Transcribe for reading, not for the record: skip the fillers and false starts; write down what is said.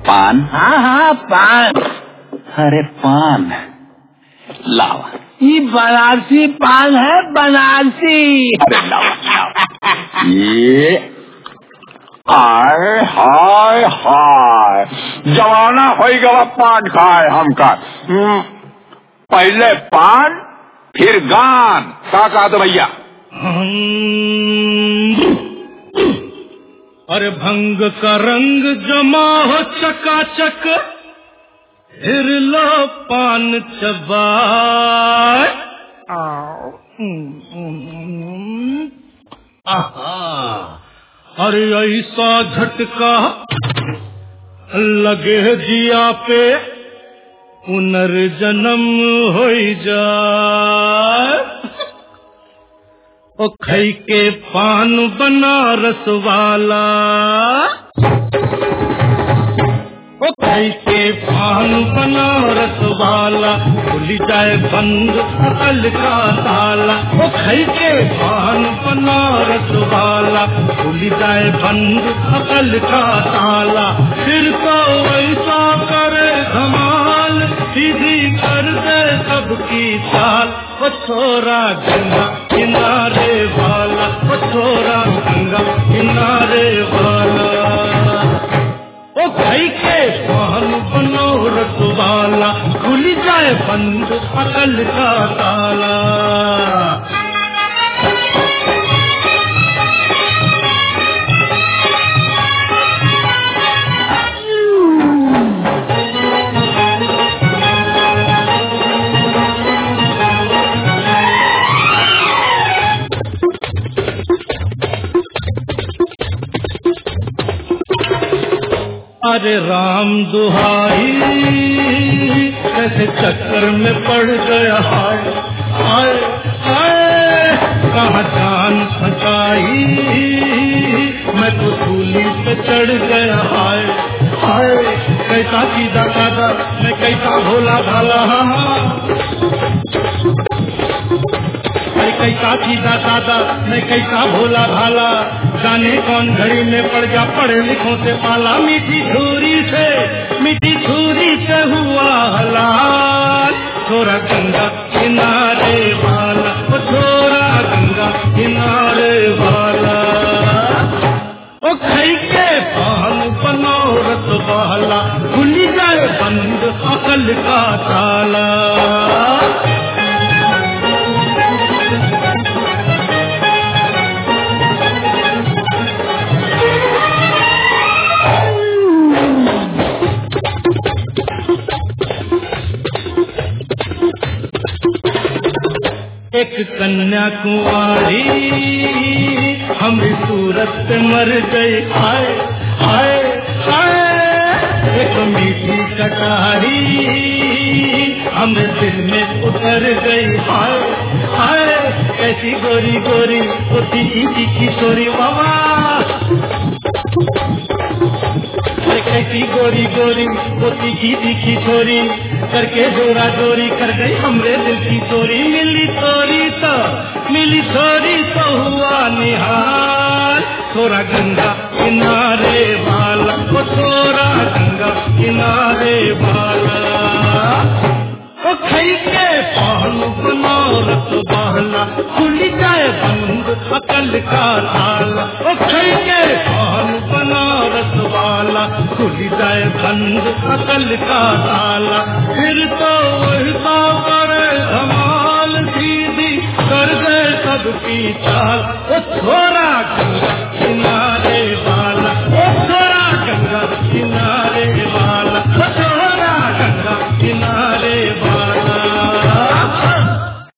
पान? हाँ हाँ पान। अरे पान लाओ। ये बनारसी पान है, बनारसी। अरे लाओ। ये हाय हाय हाय, जमाना हो गया पान खाए हमका। पहले पान फिर गान। का तो भैया अरे भंग का रंग जमा हो चकाचक, फिर लो पान चबाए। अरे ऐसा झटका लगे जिया पे, पुनर्जन्म हो जाए। ओ खई के पान बनारस वाला, ओ खई के पान बनारस वाला, खुली जाए बंद अकल का ताला। ओ खई के पान बनारस वाला, खुली जाए बंद अकल का ताला। फिर तो ऐसा करे धमाल, सीधी कर दे सबकी चाल। ओ छोरा गंगा किनारे वाला, ओ छोरा गंगा किनारे वाला। ओ भाई के पान बनारस वाला, खुल जाए बंद अकल का ताला। अरे राम दुहाई, कैसे चक्कर में पड़ गया। हाय हाय हाय, कहाँ जान फंसाई, मैं तो सूली पे चढ़ गया। हाय हाय, कैसा सीधा साधा, मैं कैसा भोला भाला। कैसा सीधा साधा, मैं कैसा भोला भाला। जाने कौन घड़ी में पड़ जा पढ़े लिखों से पाला। मीठी छुरी से हुआ हलाल। छोरा गंगा किनारे वाला, ओ छोरा गंगा किनारे वाला। ओ खई के पान बनारस वाला, खुल जाए बंद अकल का ताला। एक कन्या कुंवारी हमारी सूरत पे मर गई। हाय हाय हाय, एक मीठी कटारी हमें दिल में उतर गई। हाय हाय, कैसी गोरी गोरी वो तीखी तीखी छोरी बाबा। कैसी गोरी गोरी वो तीखी तीखी छोरी, करके जोरा जोरी कर गई हमरे दिल की चोरी। मिली छोरी तो हुआ निहाल। छोरा गंगा किनारे वाला, वो छोरा गंगा किनारे वाला। ओ खई के पान बनारस वाला, खुल जाए बंद अकल का ताला। ओ खई के पान बनारस वाला, खुल जाए बंद अकल का ताला। फिर तो वैसा करे धमाल, सीधी कर दे सबकी चाल। ओ